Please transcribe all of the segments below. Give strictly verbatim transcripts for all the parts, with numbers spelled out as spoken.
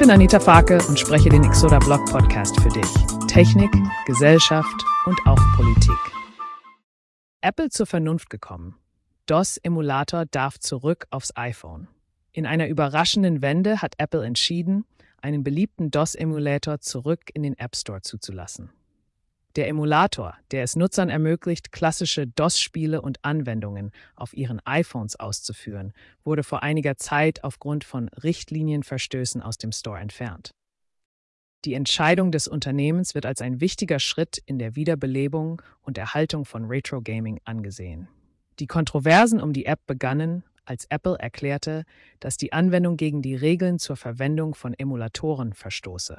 bin Anita Farke und spreche den Exoda Blog Podcast für dich. Technik, Gesellschaft und auch Politik. Apple zur Vernunft gekommen. DOS-Emulator darf zurück aufs iPhone. In einer überraschenden Wende hat Apple entschieden, einen beliebten DOS-Emulator zurück in den App Store zuzulassen. Der Emulator, der es Nutzern ermöglicht, klassische DOS-Spiele und Anwendungen auf ihren iPhones auszuführen, wurde vor einiger Zeit aufgrund von Richtlinienverstößen aus dem Store entfernt. Die Entscheidung des Unternehmens wird als ein wichtiger Schritt in der Wiederbelebung und Erhaltung von Retro-Gaming angesehen. Die Kontroversen um die App begannen, als Apple erklärte, dass die Anwendung gegen die Regeln zur Verwendung von Emulatoren verstoße.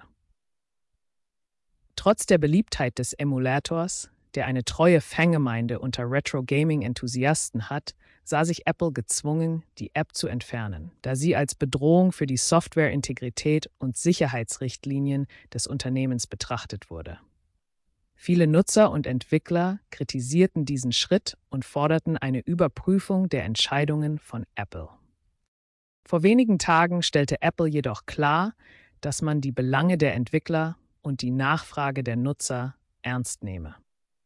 Trotz der Beliebtheit des Emulators, der eine treue Fangemeinde unter Retro-Gaming-Enthusiasten hat, sah sich Apple gezwungen, die App zu entfernen, da sie als Bedrohung für die Softwareintegrität und Sicherheitsrichtlinien des Unternehmens betrachtet wurde. Viele Nutzer und Entwickler kritisierten diesen Schritt und forderten eine Überprüfung der Entscheidungen von Apple. Vor wenigen Tagen stellte Apple jedoch klar, dass man die Belange der Entwickler und die Nachfrage der Nutzer ernst nehme.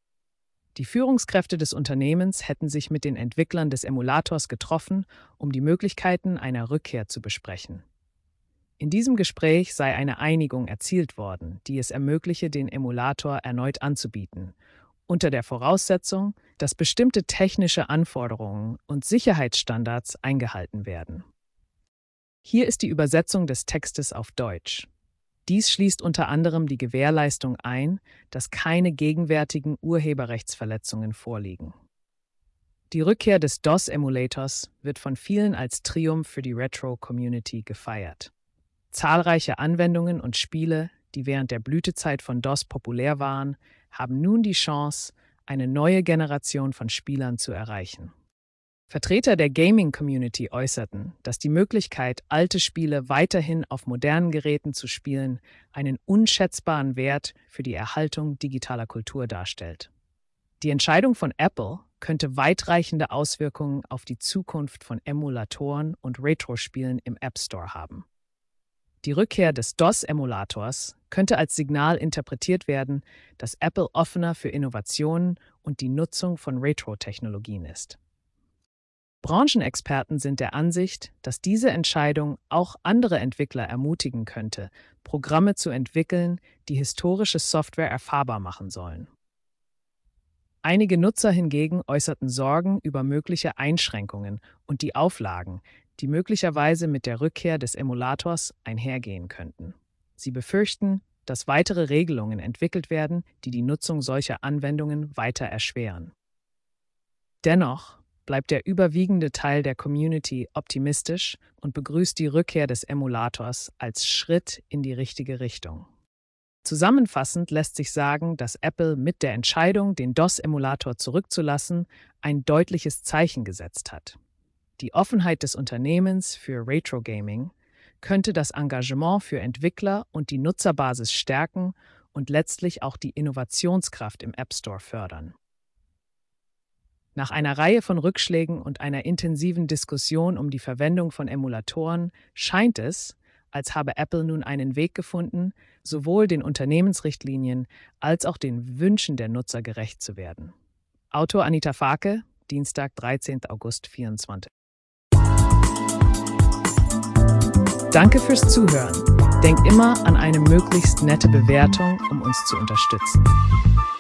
Die Führungskräfte des Unternehmens hätten sich mit den Entwicklern des Emulators getroffen, um die Möglichkeiten einer Rückkehr zu besprechen. In diesem Gespräch sei eine Einigung erzielt worden, die es ermögliche, den Emulator erneut anzubieten, unter der Voraussetzung, dass bestimmte technische Anforderungen und Sicherheitsstandards eingehalten werden. Hier ist die Übersetzung des Textes auf Deutsch. Dies schließt unter anderem die Gewährleistung ein, dass keine gegenwärtigen Urheberrechtsverletzungen vorliegen. Die Rückkehr des DOS-Emulators wird von vielen als Triumph für die Retro-Community gefeiert. Zahlreiche Anwendungen und Spiele, die während der Blütezeit von DOS populär waren, haben nun die Chance, eine neue Generation von Spielern zu erreichen. Vertreter der Gaming-Community äußerten, dass die Möglichkeit, alte Spiele weiterhin auf modernen Geräten zu spielen, einen unschätzbaren Wert für die Erhaltung digitaler Kultur darstellt. Die Entscheidung von Apple könnte weitreichende Auswirkungen auf die Zukunft von Emulatoren und Retro-Spielen im App Store haben. Die Rückkehr des DOS-Emulators könnte als Signal interpretiert werden, dass Apple offener für Innovationen und die Nutzung von Retro-Technologien ist. Branchenexperten sind der Ansicht, dass diese Entscheidung auch andere Entwickler ermutigen könnte, Programme zu entwickeln, die historische Software erfahrbar machen sollen. Einige Nutzer hingegen äußerten Sorgen über mögliche Einschränkungen und die Auflagen, die möglicherweise mit der Rückkehr des Emulators einhergehen könnten. Sie befürchten, dass weitere Regelungen entwickelt werden, die die Nutzung solcher Anwendungen weiter erschweren. Dennoch bleibt der überwiegende Teil der Community optimistisch und begrüßt die Rückkehr des Emulators als Schritt in die richtige Richtung. Zusammenfassend lässt sich sagen, dass Apple mit der Entscheidung, den DOS-Emulator zurückzulassen, ein deutliches Zeichen gesetzt hat. Die Offenheit des Unternehmens für Retro-Gaming könnte das Engagement für Entwickler und die Nutzerbasis stärken und letztlich auch die Innovationskraft im App Store fördern. Nach einer Reihe von Rückschlägen und einer intensiven Diskussion um die Verwendung von Emulatoren scheint es, als habe Apple nun einen Weg gefunden, sowohl den Unternehmensrichtlinien als auch den Wünschen der Nutzer gerecht zu werden. Autor Anita Farke, Dienstag, dreizehnten August vierundzwanzig. Danke fürs Zuhören. Denk immer an eine möglichst nette Bewertung, um uns zu unterstützen.